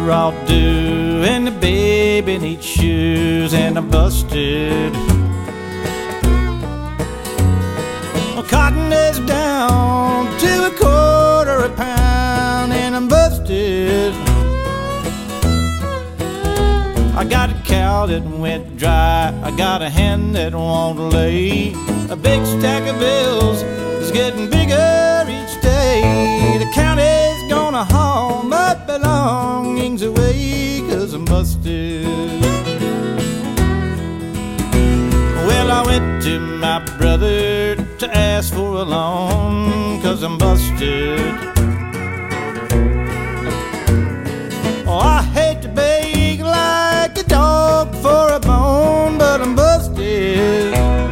are all due, and the baby needs shoes, and I'm busted. Well, cotton is down to a quarter a pound, and I'm busted. I got a cow that went dry, I got a hen that won't lay. A big stack of bills is getting bigger each day. The county's gonna haul my belongings away, 'cause I'm busted. Well, I went to my brother to ask for a loan, 'cause I'm busted. Oh, I hate to beg like a dog for a bone, but I'm busted.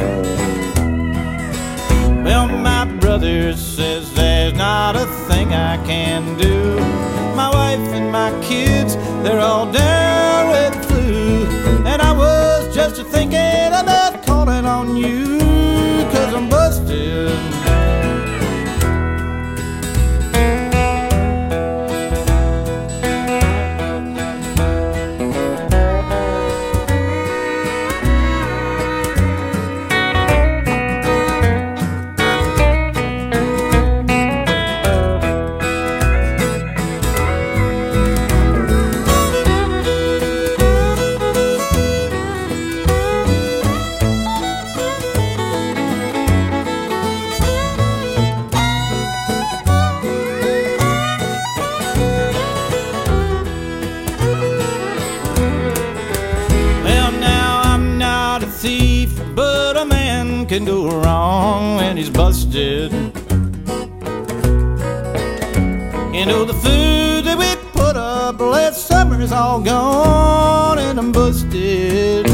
Well, my brother says there's not a thing I can do. My wife and my kids, they're all down with the flu. And I was just thinking about calling on you, 'cause I'm busted. But a man can go wrong when he's busted. You know, the food that we put up last summer is all gone, and I'm busted.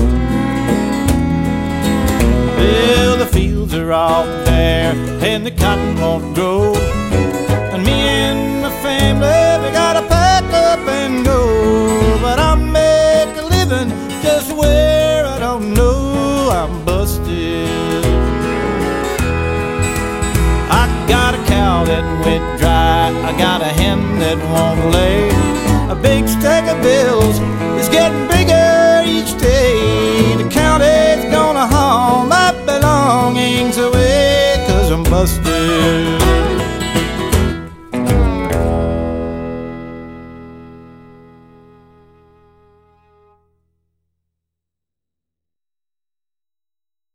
Well, the fields are all bare and the cotton won't grow, and me and my family, we gotta pack up and go. But I'll make a living just where I don't know. I'm busted. I got a cow that went dry, I got a hen that won't lay. A big stack of bills is getting bigger each day. The county's gonna haul my belongings away, 'cause I'm busted.